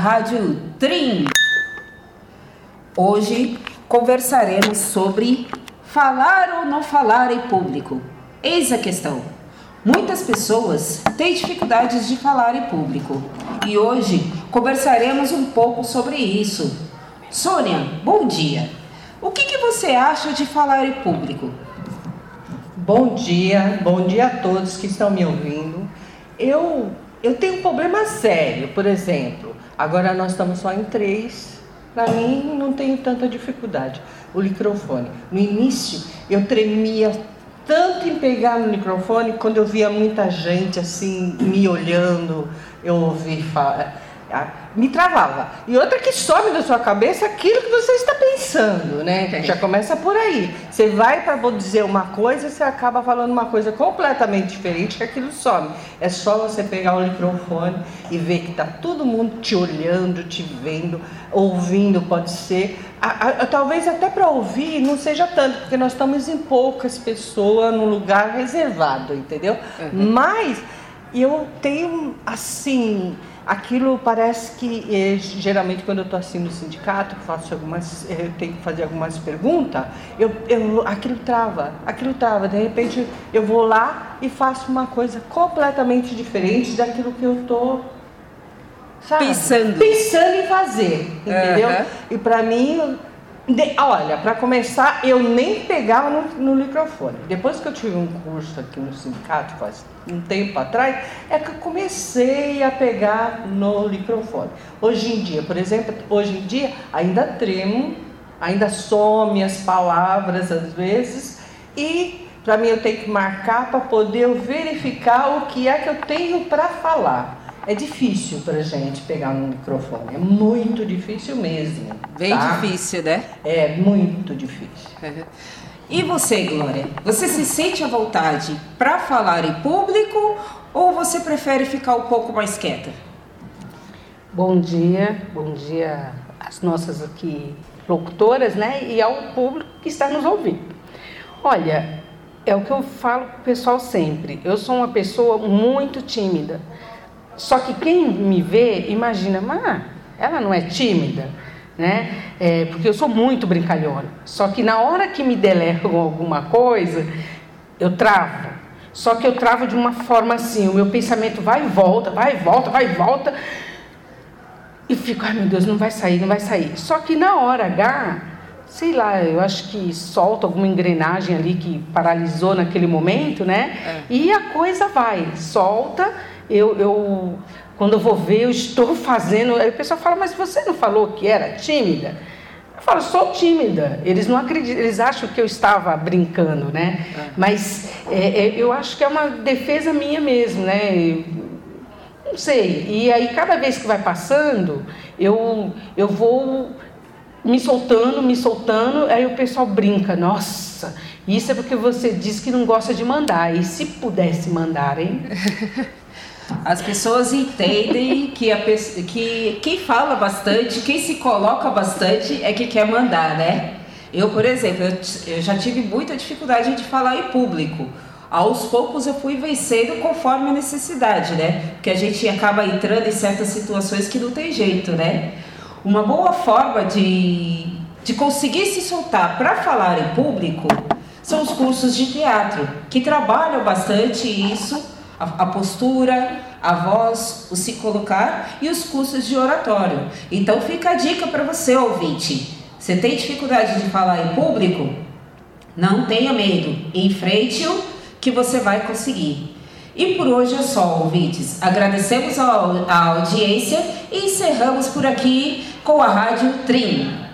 Rádio Trim. Hoje conversaremos sobre falar ou não falar em público. Eis a questão. Muitas pessoas têm dificuldades de falar em público e hoje conversaremos um pouco sobre isso. Sônia, bom dia. O que você acha de falar em público? Bom dia a todos que estão me ouvindo. Eu tenho um problema sério, por exemplo, agora nós estamos só em 3, para mim não tenho tanta dificuldade, o microfone. No início eu tremia tanto em pegar no microfone, quando eu via muita gente assim me olhando, eu ouvi falar, me travava. E outra que some da sua cabeça aquilo que você está pensando, né? Já começa por aí. Você vai para dizer uma coisa, você acaba falando uma coisa completamente diferente, que aquilo some. É só você pegar o microfone e ver que está todo mundo te olhando, te vendo, ouvindo, pode ser. Talvez até para ouvir não seja tanto, porque nós estamos em poucas pessoas num lugar reservado, entendeu? Mas eu tenho assim... Aquilo parece que, geralmente, quando eu estou assim no sindicato, eu tenho que fazer algumas perguntas, aquilo trava. De repente, eu vou lá e faço uma coisa completamente diferente daquilo que eu estou, pensando em fazer, entendeu? E para mim... Olha, para começar, eu nem pegava no microfone. Depois que eu tive um curso aqui no sindicato, faz um tempo atrás, é que eu comecei a pegar no microfone. Hoje em dia, por exemplo, ainda tremo, ainda some as palavras às vezes, e para mim eu tenho que marcar para poder verificar o que é que eu tenho para falar. É difícil pra gente pegar no microfone, é muito difícil mesmo. Bem difícil, né? É muito difícil. E você, Glória? Você se sente à vontade para falar em público ou você prefere ficar um pouco mais quieta? Bom dia às nossas aqui locutoras, né? E ao público que está nos ouvindo. Olha, é o que eu falo pro pessoal sempre. Eu sou uma pessoa muito tímida. Só que quem me vê, imagina, ela não é tímida, né? Porque eu sou muito brincalhona. Só que na hora que me delegam alguma coisa, eu travo. Só que eu travo de uma forma assim, o meu pensamento vai e volta, e fico, ai meu Deus, não vai sair. Só que na hora H, sei lá, eu acho que solta alguma engrenagem ali que paralisou naquele momento, né? E a coisa solta. Quando eu vou ver, eu estou fazendo... Aí o pessoal fala, mas você não falou que era tímida? Eu falo, sou tímida. Eles não acreditam, eles acham que eu estava brincando, né? Mas eu acho que é uma defesa minha mesmo, né? Não sei. E aí, cada vez que vai passando, eu vou me soltando, aí o pessoal brinca, nossa, isso é porque você diz que não gosta de mandar. E se pudesse mandar, hein? As pessoas entendem que quem fala bastante, quem se coloca bastante é que quer mandar, né? Eu, por exemplo, eu já tive muita dificuldade de falar em público. Aos poucos eu fui vencendo conforme a necessidade, né? Porque a gente acaba entrando em certas situações que não tem jeito, né? Uma boa forma de conseguir se soltar para falar em público são os cursos de teatro, que trabalham bastante isso, a postura, a voz, o se colocar e os cursos de oratório. Então fica a dica para você, ouvinte. Você tem dificuldade de falar em público? Não tenha medo, enfrente-o que você vai conseguir. E por hoje é só, ouvintes. Agradecemos a audiência e encerramos por aqui com a Rádio Trim.